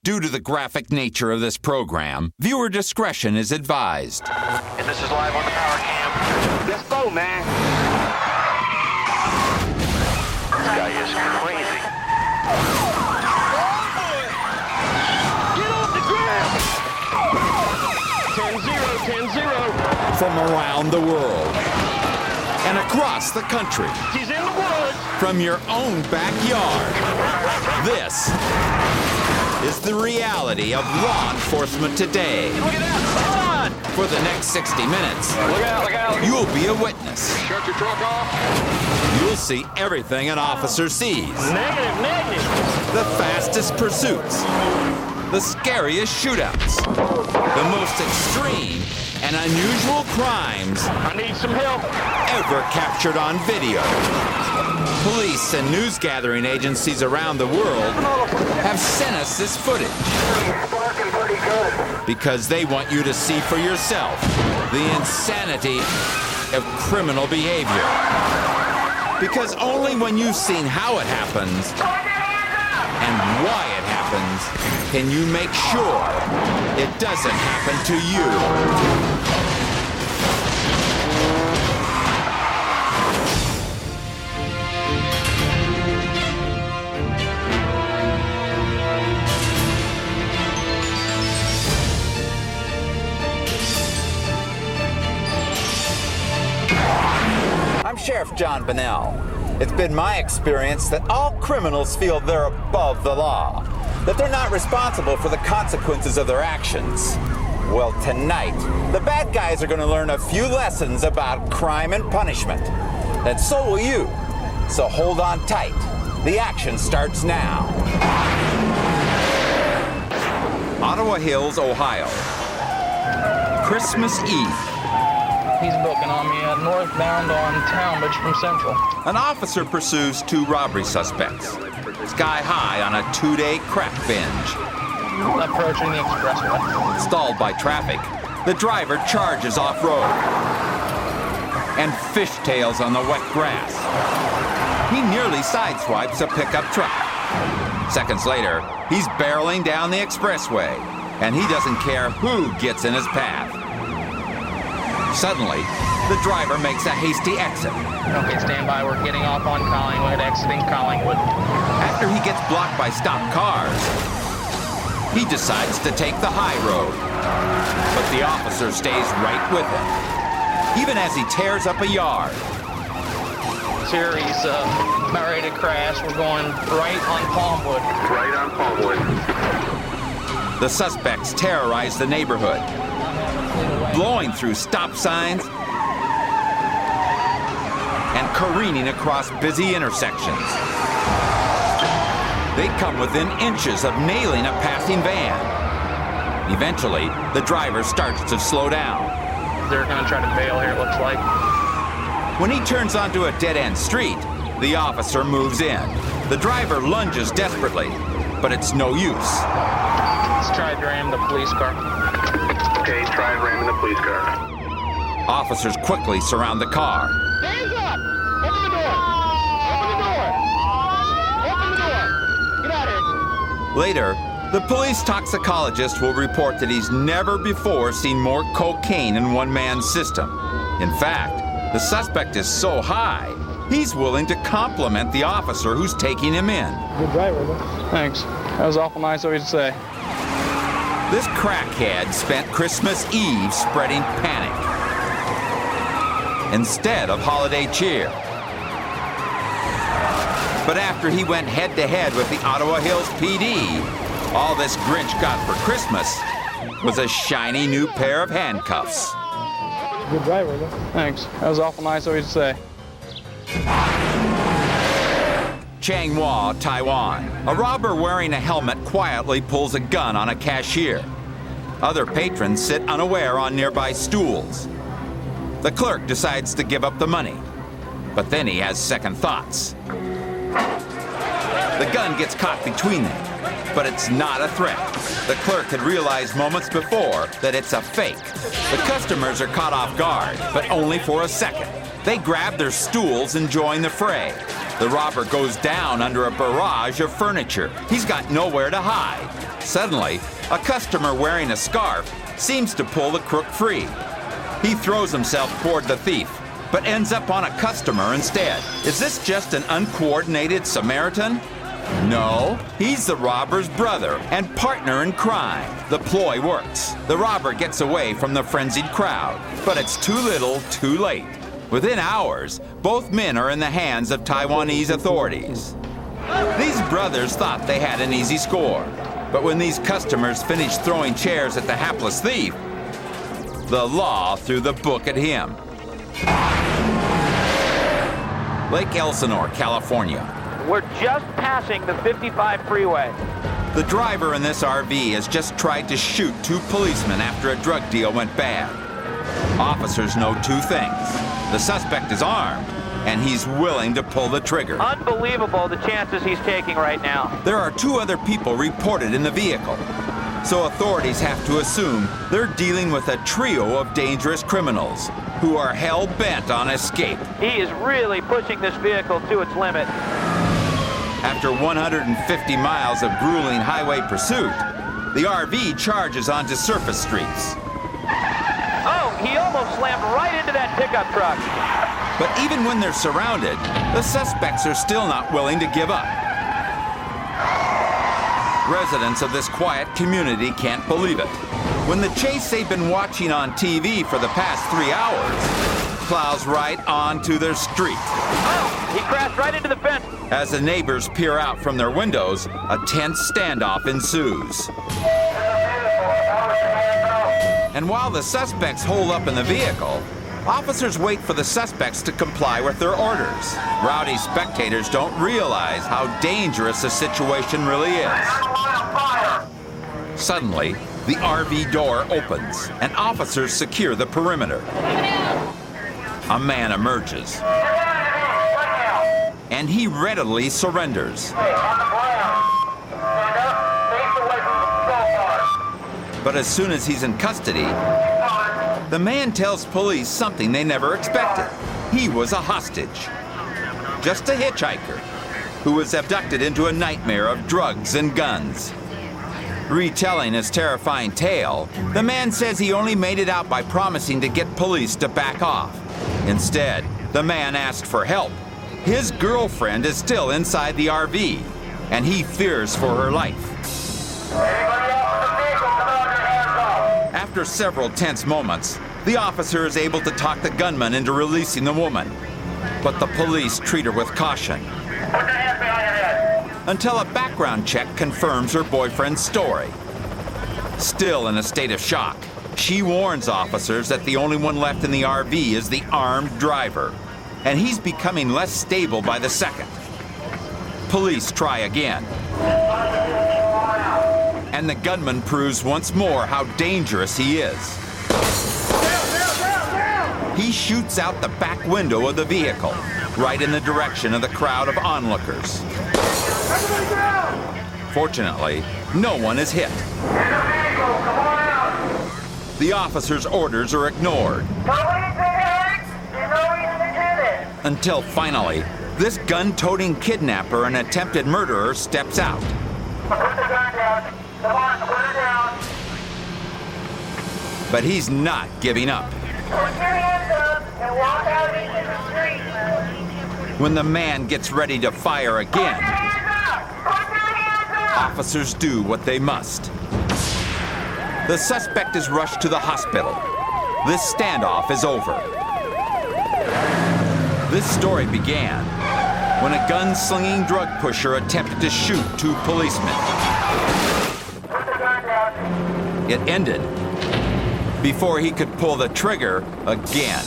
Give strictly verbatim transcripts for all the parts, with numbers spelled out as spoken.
Due to the graphic nature of this program, viewer discretion is advised. And this is live on the power cam. Let's go, man. This guy is crazy. Get off the ground! ten zero, ten zero. From around the world and across the country. He's in the woods. From your own backyard. This is the reality of law enforcement today. Look at that, son! For the next sixty minutes, Look out, look out. you'll be a witness. Shut your truck off. You'll see everything an officer sees. Negative, negative. The fastest pursuits. The scariest shootouts. The most extreme and unusual crimes I need some help. ever captured on video. Police and news gathering agencies around the world have sent us this footage because they want you to see for yourself the insanity of criminal behavior. Because only when you've seen how it happens and why it happens can you make sure it doesn't happen to you. I'm Sheriff John Bonnell. It's been my experience that all criminals feel they're above the law, that they're not responsible for the consequences of their actions. Well, tonight, the bad guys are going to learn a few lessons about crime and punishment. And so will you. So hold on tight. The action starts now. Ottawa Hills, Ohio. Christmas Eve. He's booking on me uh, northbound on Talmadge from Central. An officer pursues two robbery suspects, sky high on a two-day crack binge. Approaching the expressway. Stalled by traffic, the driver charges off-road and fishtails on the wet grass. He nearly sideswipes a pickup truck. Seconds later, he's barreling down the expressway, and he doesn't care who gets in his path. Suddenly, the driver makes a hasty exit. Okay, stand by. We're getting off on Collingwood, exiting Collingwood. After he gets blocked by stopped cars, he decides to take the high road. But the officer stays right with him, even as he tears up a yard. Here he's uh, about ready to crash. We're going right on Palmwood. Right on Palmwood. The suspects terrorize the neighborhood, blowing through stop signs and careening across busy intersections. They come within inches of nailing a passing van. Eventually, the driver starts to slow down. They're going to try to bail here, it looks like. When he turns onto a dead-end street, the officer moves in. The driver lunges desperately, but it's no use. Let's try to ram the police car. Okay, try ramming the police car. Officers quickly surround the car. Hands up! Open the door! Open the door! Open the door! Get out of here! Later, the police toxicologist will report that he's never before seen more cocaine in one man's system. In fact, the suspect is so high, he's willing to compliment the officer who's taking him in. Good driver, though. Thanks. That was awful nice of you to say. This crackhead spent Christmas Eve spreading panic instead of holiday cheer. But after he went head-to-head with the Ottawa Hills P D, all this Grinch got for Christmas was a shiny new pair of handcuffs. Good driver, though. Thanks. That was awful nice of you to say. Changhua, Taiwan. A robber wearing a helmet quietly pulls a gun on a cashier. Other patrons sit unaware on nearby stools. The clerk decides to give up the money, but then he has second thoughts. The gun gets caught between them, but it's not a threat. The clerk had realized moments before that it's a fake. The customers are caught off guard, but only for a second. They grab their stools and join the fray. The robber goes down under a barrage of furniture. He's got nowhere to hide. Suddenly, a customer wearing a scarf seems to pull the crook free. He throws himself toward the thief, but ends up on a customer instead. Is this just an uncoordinated Samaritan? No, he's the robber's brother and partner in crime. The ploy works. The robber gets away from the frenzied crowd, but it's too little, too late. Within hours, both men are in the hands of Taiwanese authorities. These brothers thought they had an easy score, but when these customers finished throwing chairs at the hapless thief, the law threw the book at him. Lake Elsinore, California. We're just passing the fifty-five freeway. The driver in this R V has just tried to shoot two policemen after a drug deal went bad. Officers know two things. The suspect is armed, and he's willing to pull the trigger. Unbelievable the chances he's taking right now. There are two other people reported in the vehicle, so authorities have to assume they're dealing with a trio of dangerous criminals who are hell-bent on escape. He is really pushing this vehicle to its limit. After one hundred fifty miles of grueling highway pursuit, the R V charges onto surface streets. Oh, he almost slammed right into that pickup truck. But even when they're surrounded, the suspects are still not willing to give up. Residents of this quiet community can't believe it. When the chase they've been watching on T V for the past three hours plows right onto their street. Oh, he crashed right into the fence. As the neighbors peer out from their windows, a tense standoff ensues. And while the suspects hole up in the vehicle, officers wait for the suspects to comply with their orders. Rowdy spectators don't realize how dangerous the situation really is. Suddenly, the R V door opens and officers secure the perimeter. A man emerges, and he readily surrenders. But as soon as he's in custody, the man tells police something they never expected. He was a hostage, just a hitchhiker who was abducted into a nightmare of drugs and guns. Retelling his terrifying tale, the man says he only made it out by promising to get police to back off. Instead, the man asked for help. His girlfriend is still inside the R V, and he fears for her life. After several tense moments, the officer is able to talk the gunman into releasing the woman. But the police treat her with caution. Until a background check confirms her boyfriend's story. Still in a state of shock, she warns officers that the only one left in the R V is the armed driver, and he's becoming less stable by the second. Police try again. And the gunman proves once more how dangerous he is. He shoots out the back window of the vehicle, right in the direction of the crowd of onlookers. Fortunately, no one is hit. The officer's orders are ignored. Until finally, this gun-toting kidnapper and attempted murderer steps out. But he's not giving up. When the man gets ready to fire again, officers do what they must. The suspect is rushed to the hospital. This standoff is over. This story began when a gun-slinging drug pusher attempted to shoot two policemen. It ended before he could pull the trigger again.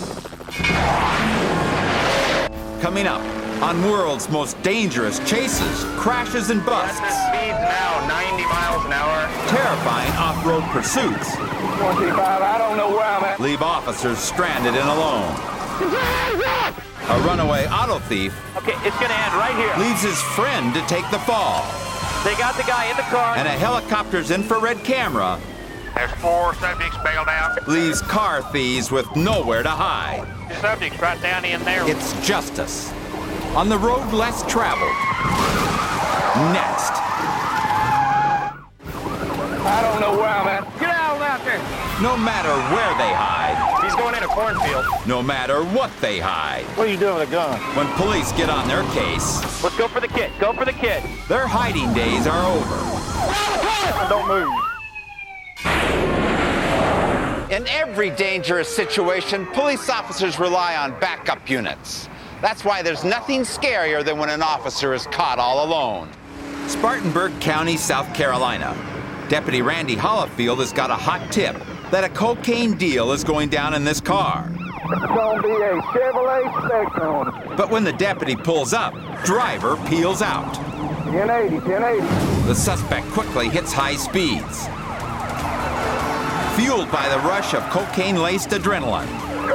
Coming up on World's Most Dangerous Chases, Crashes and Busts. Speeds now, ninety miles an hour. Terrifying off-road pursuits twenty-five, I don't know where I'm at. leave officers stranded and alone. A runaway auto thief Okay, it's gonna end right here. leaves his friend to take the fall. They got the guy in the car. And a helicopter's infrared camera There's four subjects bailed out. leaves car thieves with nowhere to hide. Subjects right down in there. It's justice on the road less traveled. Next. I don't know where I'm at. Get out out there. No matter where they hide, He's going in a cornfield. no matter what they hide, What are you doing with a gun? when police get on their case, Let's go for the kid. Go for the kid. their hiding days are over. Don't move. In every dangerous situation, police officers rely on backup units. That's why there's nothing scarier than when an officer is caught all alone. Spartanburg County, South Carolina. Deputy Randy Hollifield has got a hot tip that a cocaine deal is going down in this car. It's going to be a Chevrolet Spectrum. But when the deputy pulls up, driver peels out. ten eighty, ten eighty. The suspect quickly hits high speeds, fueled by the rush of cocaine-laced adrenaline.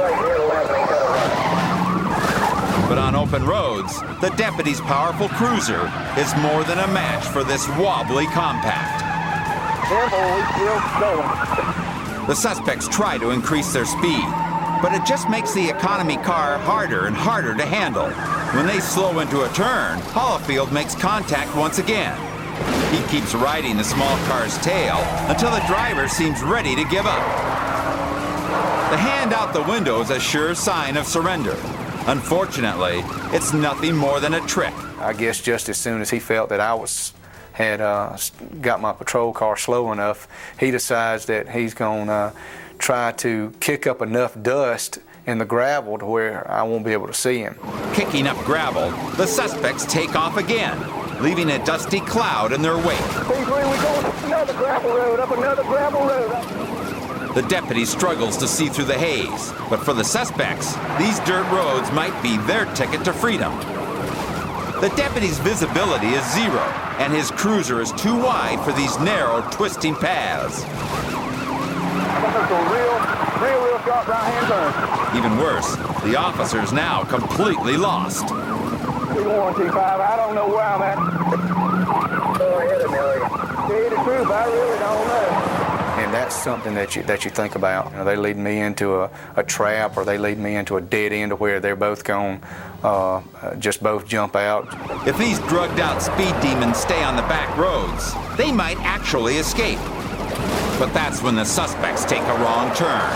But on open roads, the deputy's powerful cruiser is more than a match for this wobbly compact. Careful, we're still going. The suspects try to increase their speed, but it just makes the economy car harder and harder to handle. When they slow into a turn, Hollifield makes contact once again. He keeps riding the small car's tail until the driver seems ready to give up. The hand out the window is a sure sign of surrender. Unfortunately, it's nothing more than a trick. I guess just as soon as he felt that I was had uh, got my patrol car slow enough, he decides that he's going to try to kick up enough dust in the gravel to where I won't be able to see him. Kicking up gravel, the suspects take off again, leaving a dusty cloud in their wake. P three, we're going up another gravel road, up another gravel road. The deputy struggles to see through the haze, but for the suspects, these dirt roads might be their ticket to freedom. The deputy's visibility is zero, and his cruiser is too wide for these narrow, twisting paths. That's a real, real, real sharp right-hand turn. Even worse, the officer's now completely lost. T one, T five, I don't know where I'm at. Go ahead, Amelia. Tell you the truth, I really don't know. And that's something that you that you think about. You know, they lead me into a, a trap, or they lead me into a dead end to where they're both going uh, just both jump out. If these drugged-out speed demons stay on the back roads, they might actually escape. But that's when the suspects take a wrong turn.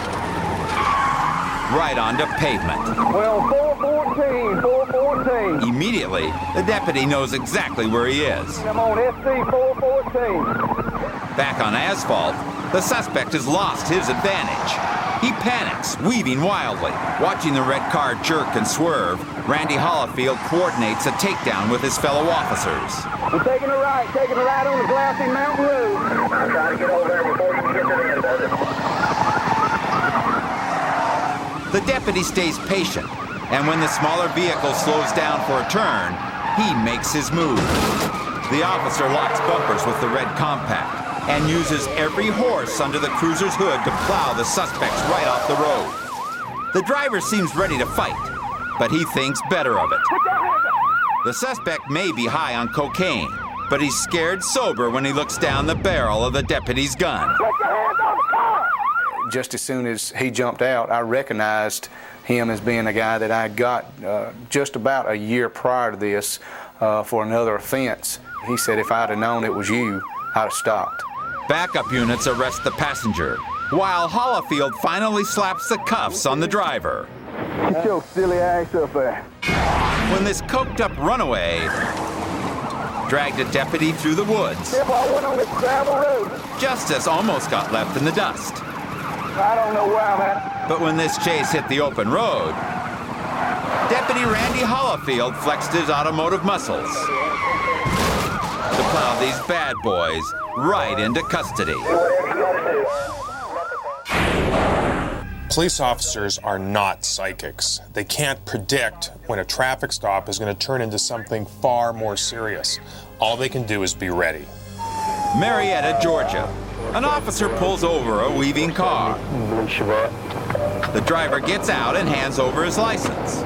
Right onto pavement. Well, four fourteen, four fourteen. Immediately, the deputy knows exactly where he is. I'm on S C four fourteen. Back on asphalt, the suspect has lost his advantage. He panics, weaving wildly. Watching the red car jerk and swerve, Randy Hollifield coordinates a takedown with his fellow officers. We're taking a right, taking a right on the Glassy Mountain Road. I'm trying to get over there before you can get to the end of it. The deputy stays patient, and when the smaller vehicle slows down for a turn, he makes his move. The officer locks bumpers with the red compact and uses every horse under the cruiser's hood to plow the suspects right off the road. The driver seems ready to fight, but he thinks better of it. The suspect may be high on cocaine, but he's scared sober when he looks down the barrel of the deputy's gun. Put your hands on the car! Just as soon as he jumped out, I recognized him as being a guy that I had got uh, just about a year prior to this uh, for another offense. He said if I'd have known it was you, I'd have stopped. Backup units arrest the passenger, while Hollifield finally slaps the cuffs on the driver. Get your silly ass up there. When this coked-up runaway dragged a deputy through the woods, If I went on this gravel road, justice almost got left in the dust. I don't know where I'm at. But when this chase hit the open road, Deputy Randy Hollifield flexed his automotive muscles to plow these bad boys right into custody. Police officers are not psychics. They can't predict when a traffic stop is going to turn into something far more serious. All they can do is be ready. Marietta, Georgia. An officer pulls over a weaving car. The driver gets out and hands over his license,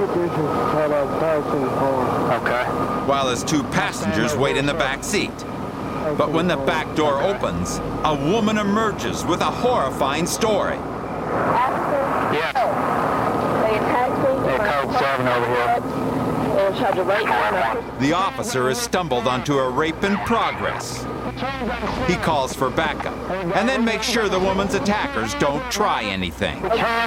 Okay. while his two passengers wait in the back seat. But when the back door opens, a woman emerges with a horrifying story. Yeah. They attacked me. Yeah, code seven over here. going to charge a rape on The officer has stumbled onto a rape in progress. He calls for backup and then makes sure the woman's attackers don't try anything.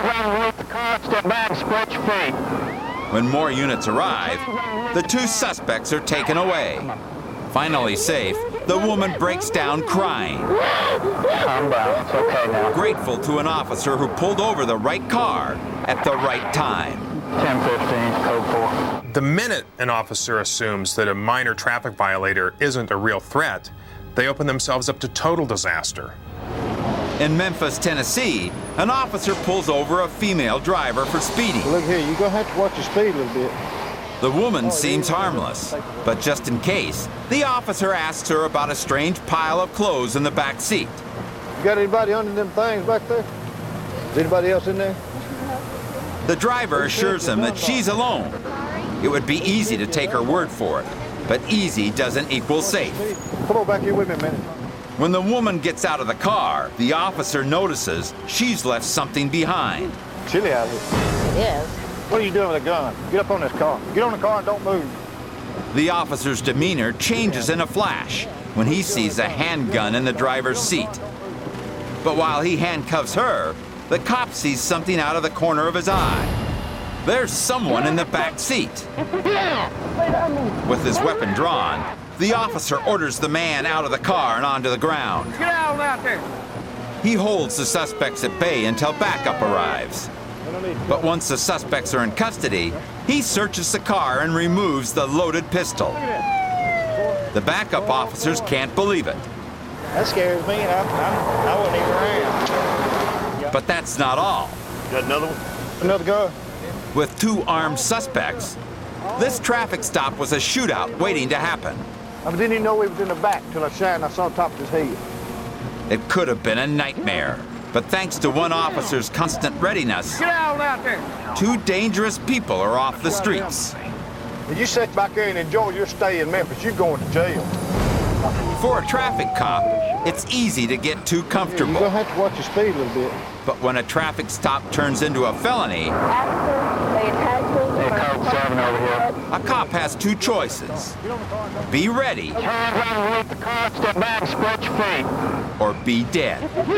When more units arrive, the two suspects are taken away. Finally safe, the woman breaks down crying. Calm down. It's okay now. Grateful to an officer who pulled over the right car at the right time. ten fifteen, code four. The minute an officer assumes that a minor traffic violator isn't a real threat, they open themselves up to total disaster. In Memphis, Tennessee, an officer pulls over a female driver for speeding. Look here, you're going to have to watch your speed a little bit. The woman seems harmless, but just in case, the officer asks her about a strange pile of clothes in the back seat. You got anybody under them things back there? Is anybody else in there? The driver assures him that she's alone. It would be easy to take her word for it, but easy doesn't equal safe. Come on back here with me a minute. When the woman gets out of the car, the officer notices she's left something behind. Chilly out here. Yes. What are you doing with a gun? Get up on this car. Get on the car and don't move. The officer's demeanor changes in a flash when he sees a handgun in the driver's seat. But while he handcuffs her, the cop sees something out of the corner of his eye. There's someone in the back seat. With his weapon drawn, the officer orders the man out of the car and onto the ground. Get out out there. He holds the suspects at bay until backup arrives. But once the suspects are in custody, he searches the car and removes the loaded pistol. The backup officers can't believe it. That scares me, and I, I, I wasn't even around. But that's not all. Got another one? Another gun? With two armed suspects, this traffic stop was a shootout waiting to happen. I didn't even know he was in the back till I shined. I saw the top of his head. It could have been a nightmare, but thanks to one officer's constant readiness, Get out out there. two dangerous people are off the streets. If you sit back there and enjoy your stay in Memphis, you're going to jail. For a traffic cop, it's easy to get too You're going to comfortable. have to watch your speed a little bit. But when a traffic stop turns into a felony, Hey, code seven over here. a cop has two choices. Be ready Turn around, leave the car, step back, spread your feet. or be dead.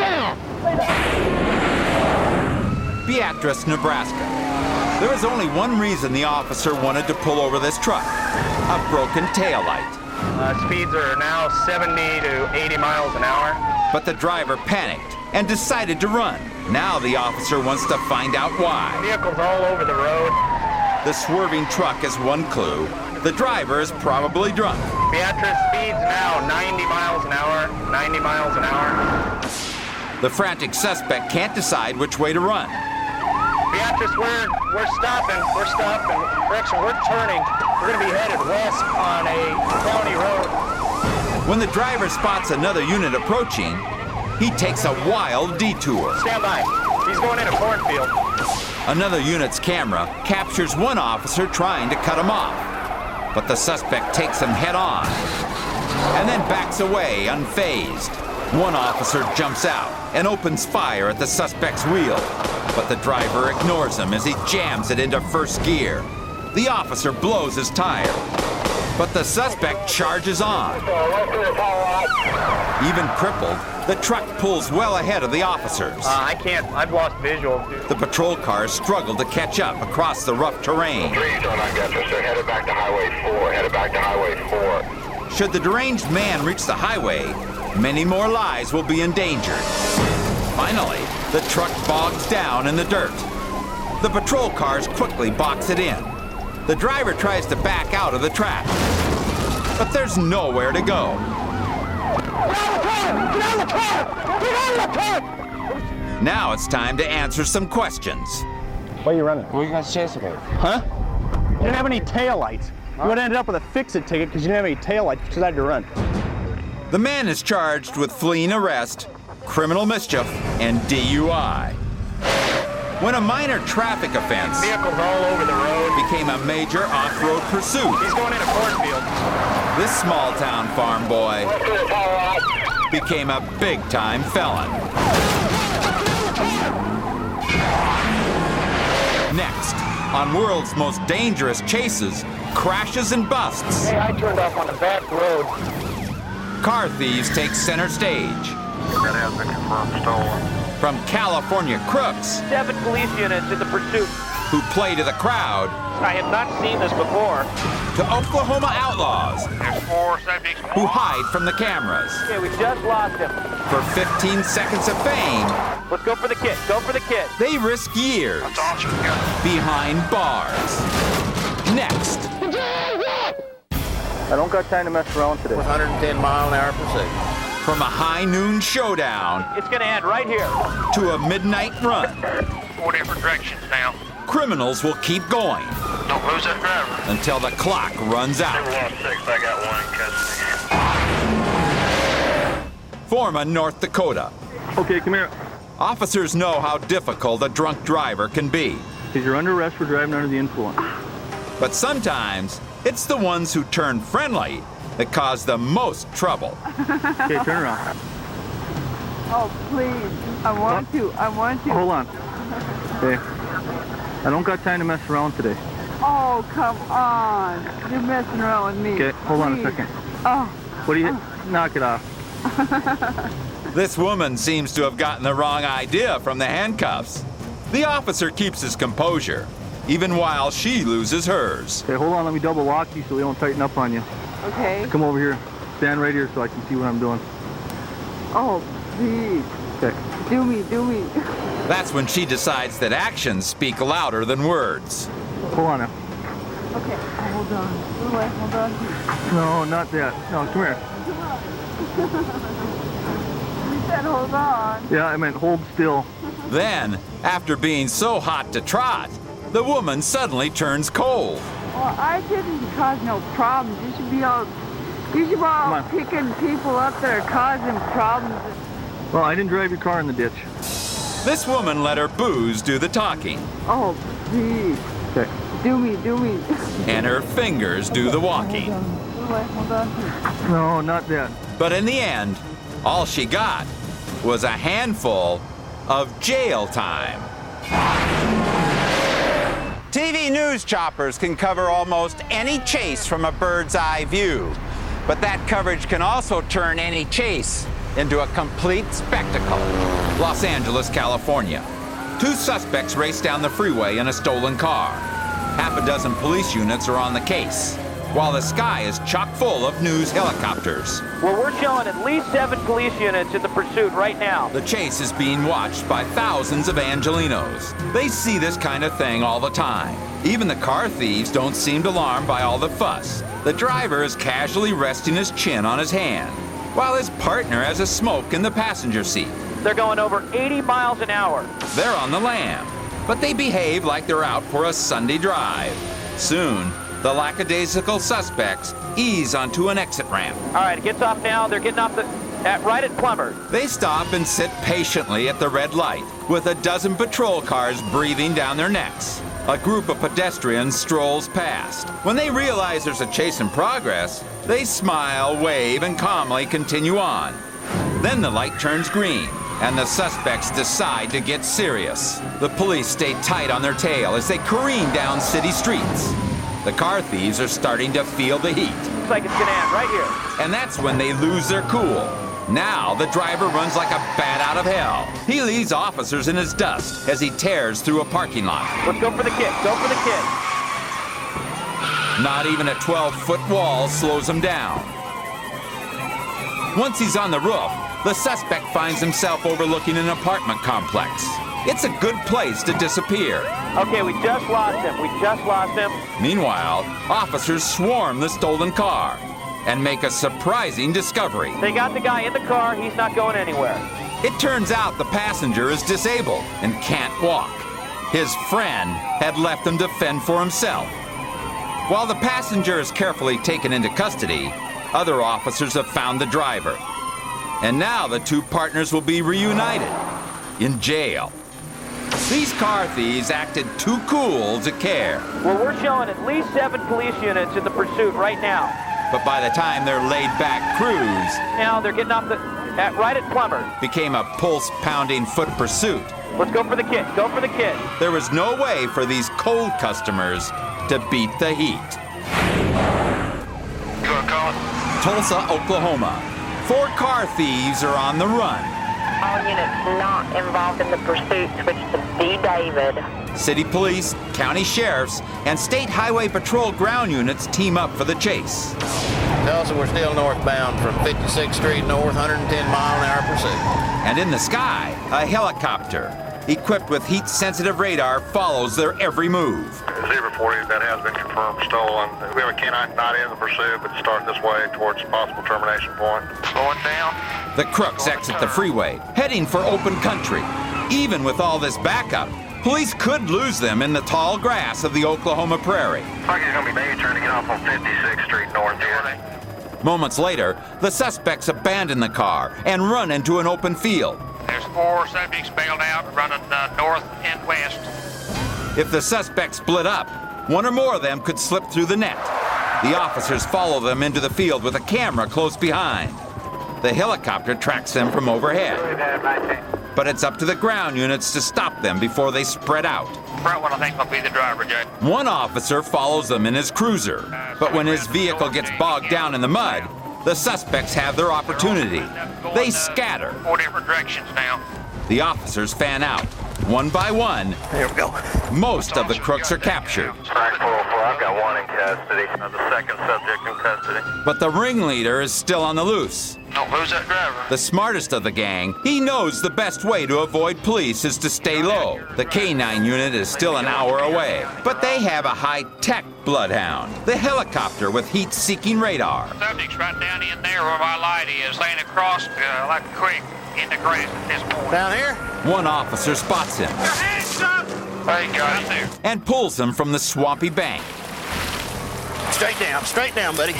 Beatrice, Nebraska. There is only one reason the officer wanted to pull over this truck: a broken taillight. Uh, speeds are now seventy to eighty miles an hour. But the driver panicked and decided to run. Now the officer wants to find out why. Vehicles all over the road. The swerving truck is one clue. The driver is probably drunk. Beatrice speeds now ninety miles an hour, ninety miles an hour. The frantic suspect can't decide which way to run. Beatrice, we're, we're stopping, we're stopping. Correction, we're turning. We're going to be headed west on a county road. When the driver spots another unit approaching, he takes a wild detour. Stand by. He's going in a cornfield. Another unit's camera captures one officer trying to cut him off. But the suspect takes him head on and then backs away unfazed. One officer jumps out and opens fire at the suspect's wheel, but the driver ignores him as he jams it into first gear. The officer blows his tire, but the suspect charges on. Even crippled, the truck pulls well ahead of the officers. Uh, I can't, I've lost visual. The patrol cars struggle to catch up across the rough terrain. Trees on Augusta, sir. Headed back to Highway four. Headed back to Highway four. Should the deranged man reach the highway, many more lives will be endangered. Finally, the truck bogs down in the dirt. The patrol cars quickly box it in. The driver tries to back out of the trap, but there's nowhere to go. Now it's time to answer some questions. Why are you running? What are you guys chasing me? Huh? You didn't have any taillights. You would have ended up with a fix-it ticket because you didn't have any taillights. You decided to run. The man is charged with fleeing arrest, criminal mischief, and D U I. When a minor traffic offense Vehicles all over the road. became a major off-road pursuit, He's going in a cornfield. this small-town farm boy became a big-time felon. Next, on World's Most Dangerous Chases, crashes and busts. Hey, I turned off on the back road. Car thieves take center stage. That has been confirmed stolen. From California crooks Seven police units in the pursuit. who play to the crowd I have not seen this before. to Oklahoma outlaws There's four subjects. who hide from the cameras. Okay, we just lost him. For fifteen seconds of fame, Let's go for the kid. Go for the kid. they risk years That's awesome. Yeah. behind bars. Next, I don't got time to mess around today. one hundred ten mile an hour pursuit. from a high noon showdown It's going to end right here. to a midnight run, Four different directions now. criminals will keep going Don't lose that driver. until the clock runs out. Never lost six. I got one in custody. Foreman, North Dakota. Okay, come here. Officers know how difficult a drunk driver can be, Because you're under arrest for driving under the influence. but sometimes it's the ones who turn friendly that cause the most trouble. Okay, turn around. Oh, please. I want to. I want to. Hold on. Okay. I don't got time to mess around today. Oh, come on. You're messing around with me. Okay, hold on a Please. second. Oh, What do you... Knock it off. This woman seems to have gotten the wrong idea from the handcuffs. The officer keeps his composure, even while she loses hers. Okay, hold on. Let me double lock you so we don't tighten up on you. okay. Come over here. Stand right here so I can see what I'm doing. Oh, please. Okay. Do me, do me. That's when she decides that actions speak louder than words. Hold on now. Okay, hold on. Hold on, hold on. No, not that. No, come here. You said hold on. Yeah, I meant hold still. Then, after being so hot to trot, the woman suddenly turns cold. Well, I didn't cause no problems. You should be all, you should be all on. picking people up that are causing problems. Well, I didn't drive your car in the ditch. This woman let her booze do the talking, Oh, please. Okay. Do me, do me. and her fingers do the walking. Hold on, hold on. No, not that. But in the end, all she got was a handful of jail time. T V news choppers can cover almost any chase from a bird's eye view, but that coverage can also turn any chase into a complete spectacle. Los Angeles, California. Two suspects race down the freeway in a stolen car. Half a dozen police units are on the case, while the sky is chock full of news helicopters. Well, we're showing at least seven police units in the pursuit right now. The chase is being watched by thousands of Angelinos. They see this kind of thing all the time. Even the car thieves don't seem alarmed by all the fuss. The driver is casually resting his chin on his hand, while his partner has a smoke in the passenger seat. They're going over eighty miles an hour. They're on the lam, but they behave like they're out for a Sunday drive. Soon, the lackadaisical suspects ease onto an exit ramp. All right, it gets off now. They're getting off the, at, right at Plummer. They stop and sit patiently at the red light, with a dozen patrol cars breathing down their necks. A group of pedestrians strolls past. When they realize there's a chase in progress, they smile, wave, and calmly continue on. Then the light turns green, and the suspects decide to get serious. The police stay tight on their tail as they careen down city streets. The car thieves are starting to feel the heat. Looks like it's going to end right here. And that's when they lose their cool. Now the driver runs like a bat out of hell. He leaves officers in his dust as he tears through a parking lot. Let's go for the kid. Go for the kid. Not even a twelve-foot wall slows him down. Once he's on the roof, the suspect finds himself overlooking an apartment complex. It's a good place to disappear. Okay, we just lost him. We just lost him. Meanwhile, officers swarm the stolen car and make a surprising discovery. They got the guy in the car. He's not going anywhere. It turns out the passenger is disabled and can't walk. His friend had left him to fend for himself. While the passenger is carefully taken into custody, other officers have found the driver. And now the two partners will be reunited in jail. These car thieves acted too cool to care. Well, we're showing at least seven police units in the pursuit right now. But by the time their laid-back cruise Now they're getting off the, at, right at Plummer. became a pulse-pounding foot pursuit, Let's go for the kid. Go for the kid. there was no way for these cold customers to beat the heat. call it? Tulsa, Oklahoma. Four car thieves are on the run. All units not involved in the pursuit switch to D. David. City police, county sheriffs, and state highway patrol ground units team up for the chase. Tulsa, we're still northbound from fifty-sixth Street North, one hundred ten mile an hour pursuit. And in the sky, a helicopter, equipped with heat-sensitive radar, follows their every move. Zebra forty, that has been confirmed stolen. We have a canine not in the pursuit, but start this way towards possible termination point. Slowing down. The crooks exit the freeway, heading for open country. Even with all this backup, police could lose them in the tall grass of the Oklahoma prairie. Looks like he's going to be maybe trying to get off on fifty-sixth Street North here. Moments later, the suspects abandon the car and run into an open field. There's four subjects bailed out, running uh, north and west. If the suspects split up, one or more of them could slip through the net. The officers follow them into the field with a camera close behind. The helicopter tracks them from overhead. But it's up to the ground units to stop them before they spread out. Front one, I think, will be the driver, Judge. One officer follows them in his cruiser, but when his vehicle gets bogged down in the mud, the suspects have their opportunity. They scatter. Four different directions now. The officers fan out. One by one, Here we go. most of the crooks are captured. Strike four oh four, I've got one in custody. Uh, the second subject in custody. But the ringleader is still on the loose. Don't lose that driver. The smartest of the gang, he knows the best way to avoid police is to stay low. The K nine unit is still an hour away, but they have a high-tech bloodhound, the helicopter with heat-seeking radar. Subject's right down in there where my light is, laying across uh, like a creek in the grass at this point. Down here? One officer spots him Your hands up! There you go. Right there. and pulls him from the swampy bank. Straight down, straight down, buddy.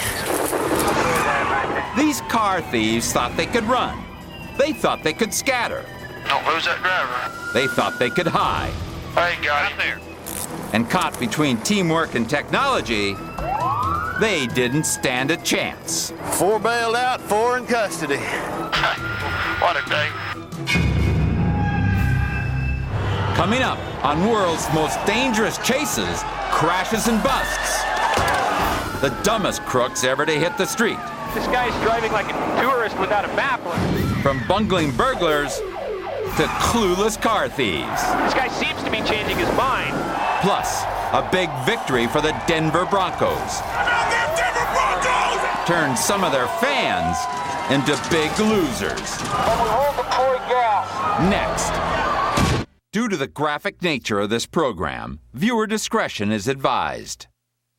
These car thieves thought they could run. They thought they could scatter. Don't lose that driver. They thought they could hide. There you go. Right there. And caught between teamwork and technology, they didn't stand a chance. Four bailed out, four in custody. What a day. Coming up on World's Most Dangerous Chases, Crashes and Busts. The dumbest crooks ever to hit the street. This guy's driving like a tourist without a map. From bungling burglars to clueless car thieves. This guy seems to be changing his mind. Plus, a big victory for the Denver Broncos. Turned some of their fans into big losers. Next. Due to the graphic nature of this program, viewer discretion is advised.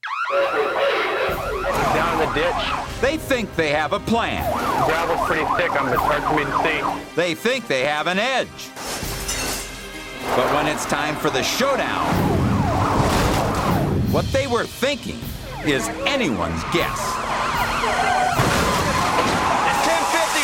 Down in the ditch. They think they have a plan. The gravel's pretty thick. I'm it's hard for me to see. They think they have an edge. But when it's time for the showdown, what they were thinking is anyone's guess. ten fifty.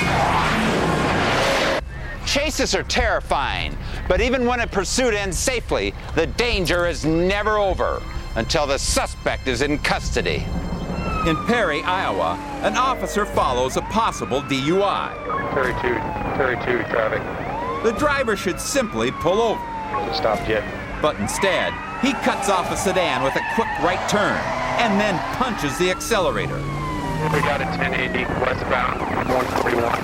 Chases are terrifying, but even when a pursuit ends safely, the danger is never over until the suspect is in custody. In Perry, Iowa, an officer follows a possible D U I. thirty-two, thirty-two traffic. The driver should simply pull over. Hasn't stopped yet. But instead, he cuts off a sedan with a quick right turn and then punches the accelerator. We got a ten eighty westbound, one forty-one.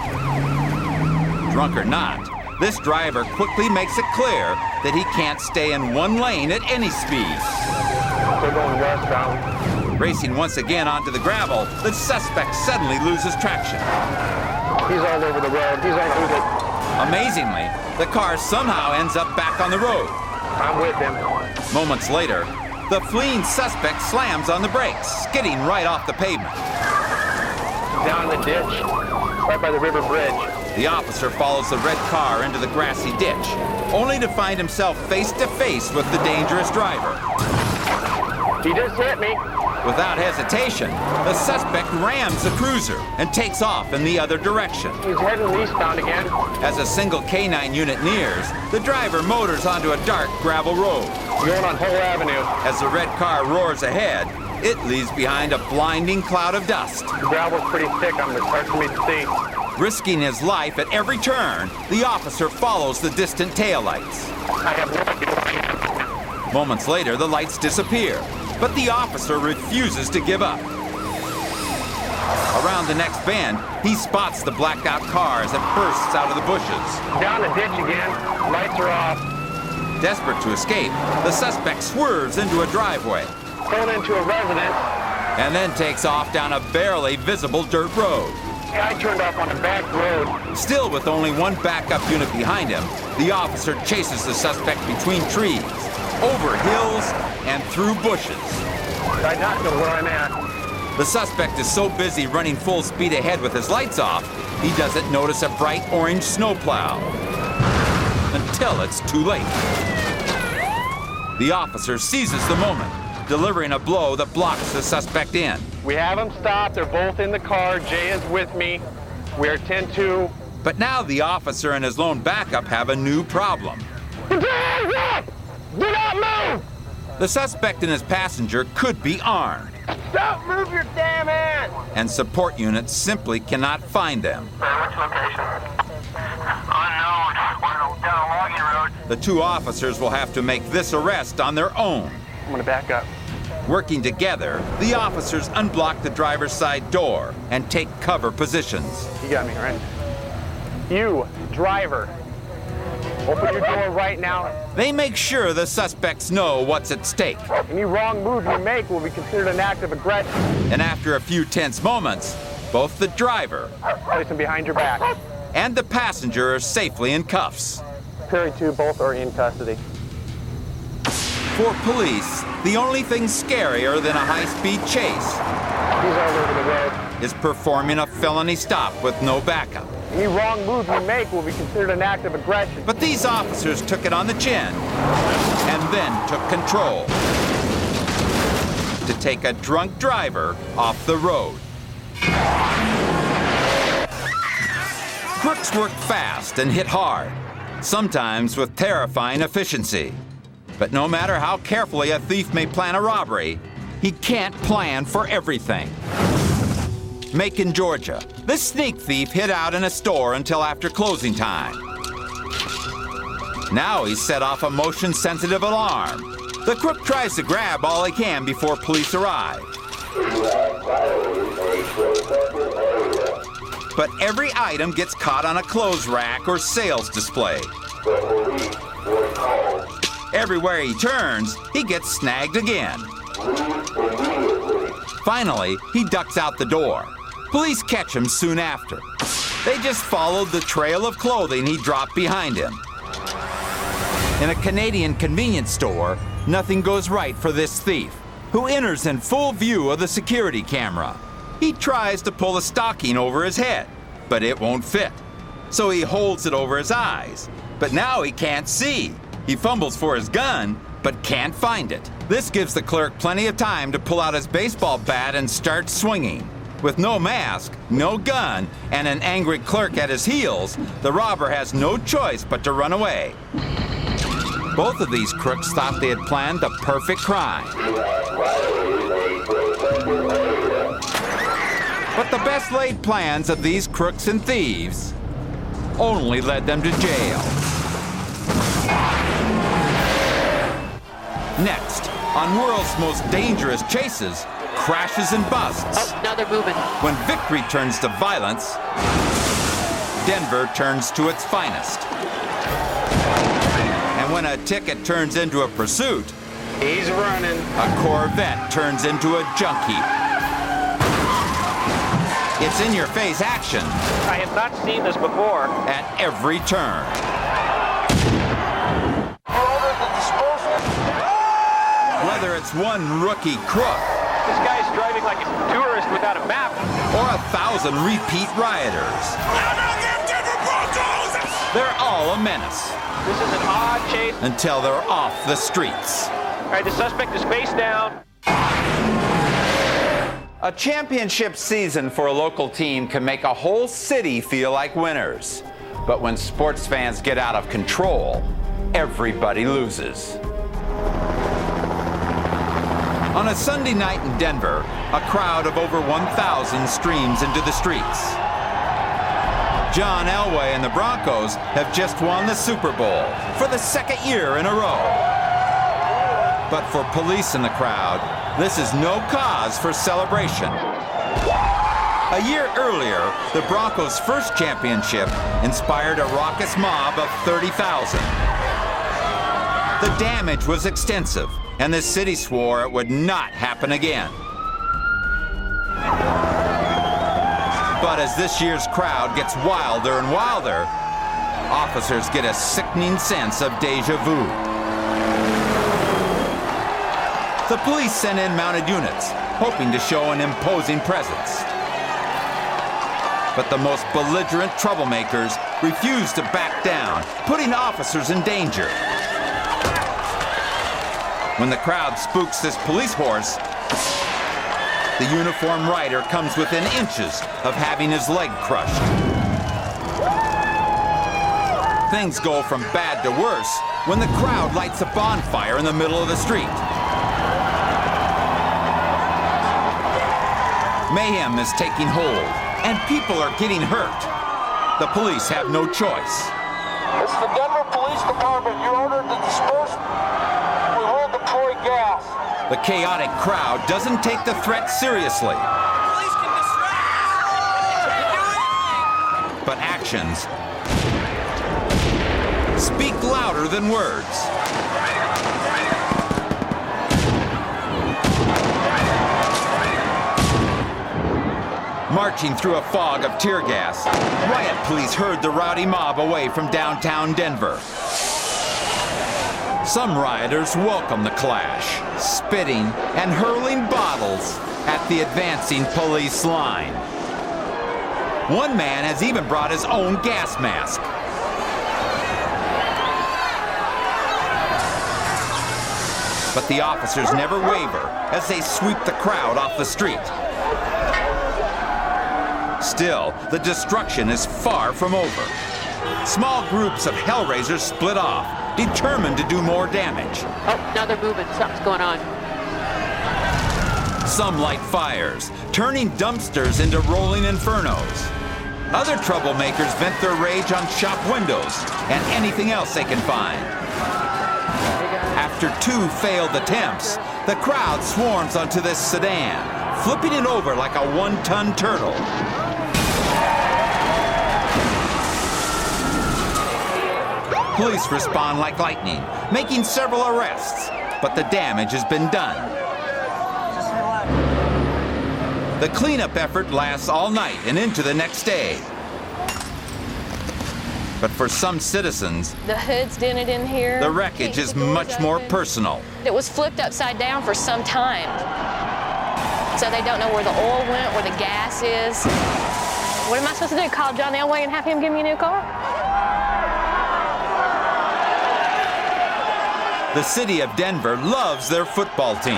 Drunk or not, this driver quickly makes it clear that he can't stay in one lane at any speed. We're going westbound. Racing once again onto the gravel, the suspect suddenly loses traction. He's all over the road. He's all over it. Amazingly, the car somehow ends up back on the road. I'm with him. Moments later, the fleeing suspect slams on the brakes, skidding right off the pavement. Down in the ditch, right by the river bridge. The officer follows the red car into the grassy ditch, only to find himself face to face with the dangerous driver. He just hit me. Without hesitation, the suspect rams the cruiser and takes off in the other direction. He's heading eastbound again. As a single K nine unit nears, the driver motors onto a dark gravel road. Going on Hull Avenue. As the red car roars ahead, it leaves behind a blinding cloud of dust. The gravel's pretty thick. I'm it's hard for me to see. Risking his life at every turn, the officer follows the distant taillights. I have no idea where I am. Moments later, the lights disappear, but the officer refuses to give up. around the next bend, he spots the blacked out car as it bursts out of the bushes. Down the ditch again. Lights are off. Desperate to escape, the suspect swerves into a driveway. Pulled into a residence. And then takes off down a barely visible dirt road. I turned off on a back road. Still with only one backup unit behind him, the officer chases the suspect between trees, over hills, and through bushes. I not know where I'm at. The suspect is so busy running full speed ahead with his lights off, he doesn't notice a bright orange snowplow. Until it's too late. The officer seizes the moment, delivering a blow that blocks the suspect in. We have them stopped. They're both in the car. Jay is with me. We're ten two. But now the officer and his lone backup have a new problem. Put your hands up! Do not move! The suspect and his passenger could be armed. Don't move your damn hands! And support units simply cannot find them. Which location? Unknown. We're down a logging road. The two officers will have to make this arrest on their own. I'm gonna back up. Working together, the officers unblock the driver's side door and take cover positions. You got me, right? You, driver, open your door right now. They make sure the suspects know what's at stake. Any wrong move you make will be considered an act of aggression. And after a few tense moments, both the driver Place them behind your back. and the passenger are safely in cuffs. Period two, both are in custody. For police, the only thing scarier than a high-speed chase He's all over the road. is performing a felony stop with no backup. Any wrong move you make will be considered an act of aggression. But these officers took it on the chin and then took control to take a drunk driver off the road. Crooks work fast and hit hard, sometimes with terrifying efficiency. But no matter how carefully a thief may plan a robbery, he can't plan for everything. Macon, Georgia. This sneak thief hid out in a store until after closing time. Now he's set off a motion-sensitive alarm. The crook tries to grab all he can before police arrive. But every item gets caught on a clothes rack or sales display. Everywhere he turns, he gets snagged again. Finally, he ducks out the door. Police catch him soon after. They just followed the trail of clothing he dropped behind him. In a Canadian convenience store, nothing goes right for this thief, who enters in full view of the security camera. He tries to pull a stocking over his head, but it won't fit. So he holds it over his eyes, but now he can't see. He fumbles for his gun, but can't find it. This gives the clerk plenty of time to pull out his baseball bat and start swinging. With no mask, no gun, and an angry clerk at his heels, the robber has no choice but to run away. Both of these crooks thought they had planned the perfect crime. But the best laid plans of these crooks and thieves only led them to jail. Next, on World's Most Dangerous Chases, crashes and busts. Oh, now they're moving. When victory turns to violence, Denver turns to its finest. And when a ticket turns into a pursuit, he's running. A Corvette turns into a junk heap. It's in-your-face action. I have not seen this before. At every turn. Whether it's one rookie crook, This guy's driving like a tourist without a map. or a thousand repeat rioters, they're all a menace This is an odd chase. until they're off the streets. All right, the suspect is face down. A championship season for a local team can make a whole city feel like winners. But when sports fans get out of control, everybody loses. On a Sunday night in Denver, a crowd of over one thousand streams into the streets. John Elway and the Broncos have just won the Super Bowl for the second year in a row. But for police in the crowd, this is no cause for celebration. A year earlier, the Broncos' first championship inspired a raucous mob of thirty thousand. The damage was extensive, and the city swore it would not happen again. But as this year's crowd gets wilder and wilder, officers get a sickening sense of deja vu. The police sent in mounted units, hoping to show an imposing presence. But the most belligerent troublemakers refuse to back down, putting officers in danger. When the crowd spooks this police horse, the uniformed rider comes within inches of having his leg crushed. Things go from bad to worse when the crowd lights a bonfire in the middle of the street. Mayhem is taking hold, and people are getting hurt. The police have no choice. It's the Denver Police Department. You're ordered to disperse. We will deploy gas. The chaotic crowd doesn't take the threat seriously. Police can distract. But actions speak louder than words. Marching through a fog of tear gas, riot police herd the rowdy mob away from downtown Denver. Some rioters welcome the clash, spitting and hurling bottles at the advancing police line. One man has even brought his own gas mask. But the officers never waver as they sweep the crowd off the street. Still, the destruction is far from over. Small groups of hellraisers split off, determined to do more damage. Oh, now they're moving. Something's going on. Some light fires, turning dumpsters into rolling infernos. Other troublemakers vent their rage on shop windows and anything else they can find. After two failed attempts, the crowd swarms onto this sedan, flipping it over like a one-ton turtle. Police respond like lightning, making several arrests, but the damage has been done. The cleanup effort lasts all night and into the next day. But for some citizens, The hood's dented in here. the wreckage is much more personal. It was flipped upside down for some time. So they don't know where the oil went, where the gas is. What am I supposed to do? Call John Elway and have him give me a new car? The city of Denver loves their football team.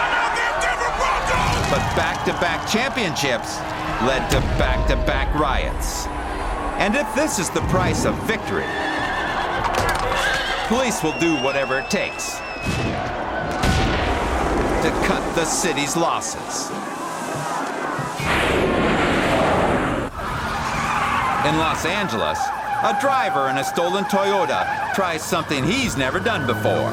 But back-to-back championships led to back-to-back riots. And if this is the price of victory, police will do whatever it takes to cut the city's losses. In Los Angeles, a driver in a stolen Toyota tries something he's never done before.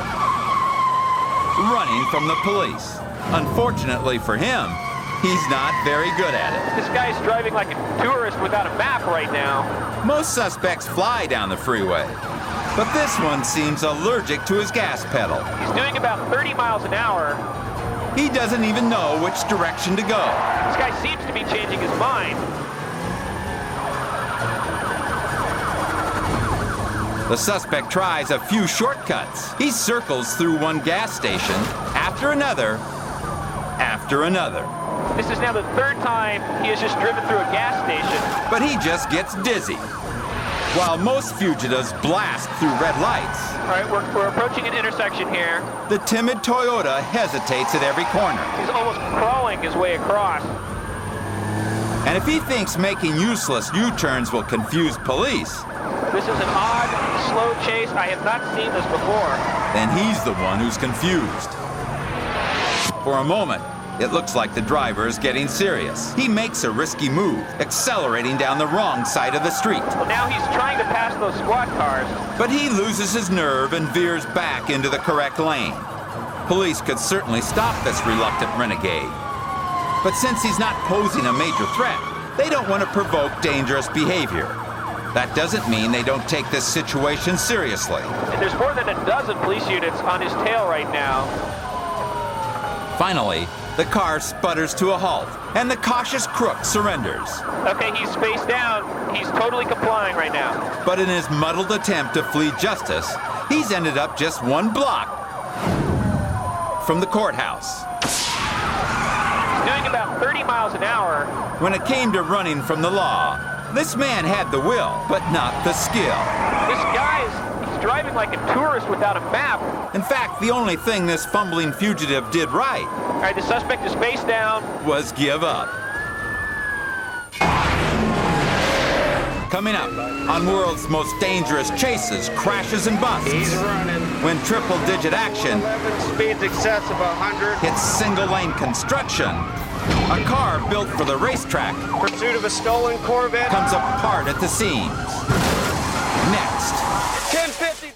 Running from the police. Unfortunately for him, he's not very good at it. This guy's driving like a tourist without a map right now. Most suspects fly down the freeway, but this one seems allergic to his gas pedal. He's doing about thirty miles an hour. He doesn't even know which direction to go. This guy seems to be changing his mind. The suspect tries a few shortcuts. He circles through one gas station, after another, after another. This is now the third time he has just driven through a gas station. But he just gets dizzy. While most fugitives blast through red lights, All right, we're, we're approaching an intersection here. the timid Toyota hesitates at every corner. He's almost crawling his way across. And if he thinks making useless U-turns will confuse police, This is an odd, slow chase. I have not seen this before. then he's the one who's confused. For a moment, it looks like the driver is getting serious. He makes a risky move, accelerating down the wrong side of the street. Well, now he's trying to pass those squad cars. But he loses his nerve and veers back into the correct lane. Police could certainly stop this reluctant renegade. But since he's not posing a major threat, they don't want to provoke dangerous behavior. That doesn't mean they don't take this situation seriously. And there's more than a dozen police units on his tail right now. Finally, the car sputters to a halt, and the cautious crook surrenders. Okay, he's spaced down. He's totally complying right now. But in his muddled attempt to flee justice, he's ended up just one block from the courthouse. He's doing about thirty miles an hour. When it came to running from the law, this man had the will, but not the skill. This guy is he's driving like a tourist without a map. In fact, the only thing this fumbling fugitive did right, all right, the suspect is face down, was give up. Coming up on World's Most Dangerous Chases, Crashes and Busts. He's running. When triple-digit action eleven speeds excess of one hundred. hits single-lane construction, a car built for the racetrack Pursuit of a stolen Corvette. comes apart at the seams. Next, ten fifty.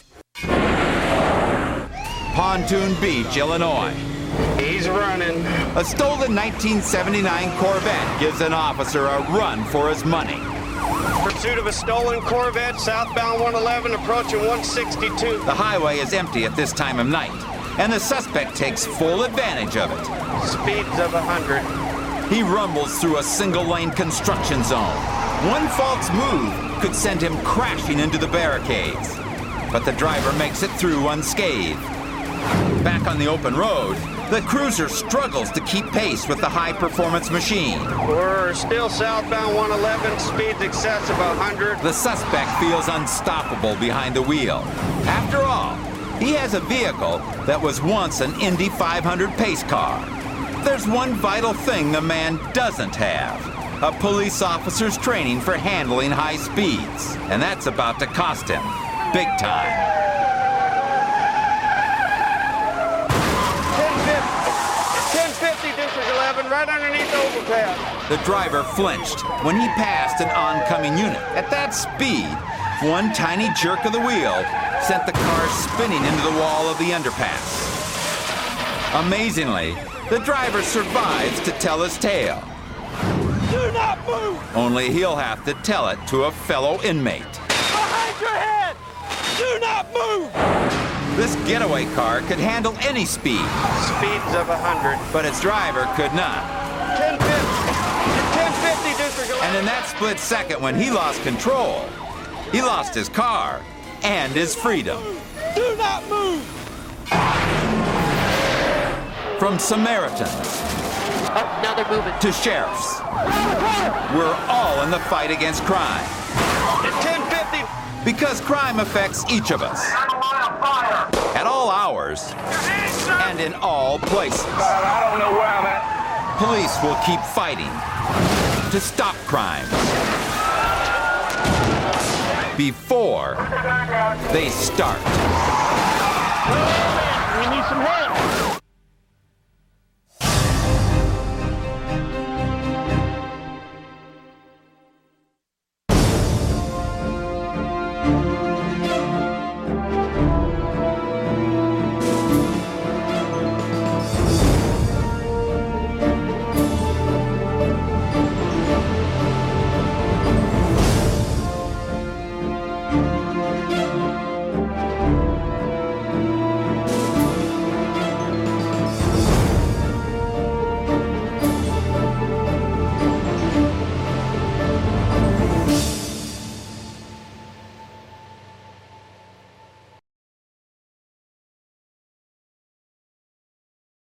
Pontoon Beach, Illinois. He's running. A stolen nineteen seventy-nine Corvette gives an officer a run for his money. Pursuit of a stolen Corvette, southbound one eleven, approaching one sixty-two. The highway is empty at this time of night, and the suspect takes full advantage of it. Speeds of one hundred. He rumbles through a single-lane construction zone. One false move could send him crashing into the barricades, but the driver makes it through unscathed. Back on the open road, the cruiser struggles to keep pace with the high-performance machine. We're still southbound one eleven, speeds excess of one hundred. The suspect feels unstoppable behind the wheel. After all, he has a vehicle that was once an Indy five hundred pace car. There's one vital thing the man doesn't have: a police officer's training for handling high speeds. And that's about to cost him big time. District eleven, right underneath the overpass. The driver flinched when he passed an oncoming unit. At that speed, one tiny jerk of the wheel sent the car spinning into the wall of the underpass. Amazingly, the driver survives to tell his tale. Do not move! Only he'll have to tell it to a fellow inmate. Behind your head! Do not move! This getaway car could handle any speed. Speeds of one hundred. But its driver could not. ten fifty. ten fifty, District eleven. And in that split second when he lost control, he lost his car and his freedom. Do not move! From Samaritans Oh, now they're moving. to sheriffs, we're all in the fight against crime. ten fifty. Because crime affects each of us. At all hours and in all places. I don't know where I'm at. Police will keep fighting to stop crime before they start. We need some help.